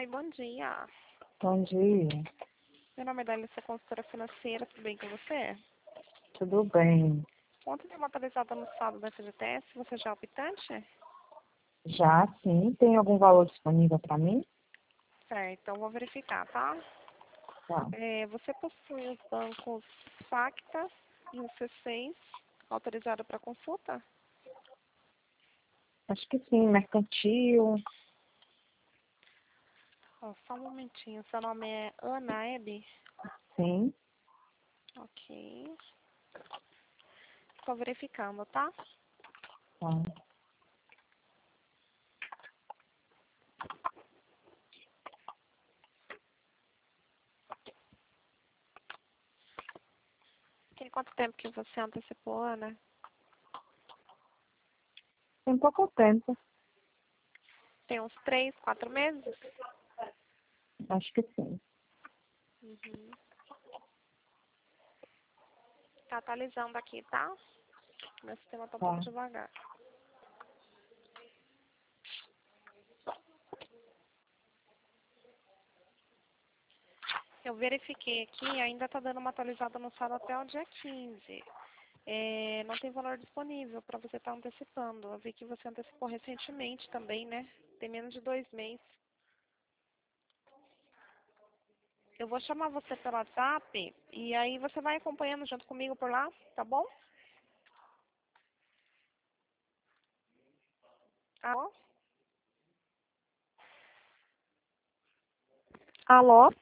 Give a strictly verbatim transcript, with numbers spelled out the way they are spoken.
Oi, bom dia. Bom dia. Meu nome é Dália, sou consultora financeira, tudo bem com você? Tudo bem? Ontem deu uma atualizada no saldo da F G T S, você já é optante? Já, sim. Tem algum valor disponível para mim? Certo, então vou verificar, tá? Tá. É, você possui os bancos Facta e o C seis autorizado para consulta? Acho que sim. Mercantil. Ó, só um momentinho, seu nome é Ana Hebe? Sim. Ok. Estou verificando, tá? Tá. Tem quanto tempo que você antecipou, Ana? Tem pouco tempo. Tem uns três, quatro meses? Acho que sim. Uhum. Tá atualizando aqui, tá? Meu sistema tá um pouco Tá. devagar. Eu verifiquei aqui, ainda tá dando uma atualizada no saldo até o dia quinze. É, não tem valor disponível para você estar antecipando. Eu vi que você antecipou recentemente também, né? Tem menos de dois meses. Eu vou chamar você pelo WhatsApp e aí você vai acompanhando junto comigo por lá, tá bom? Alô? Alô?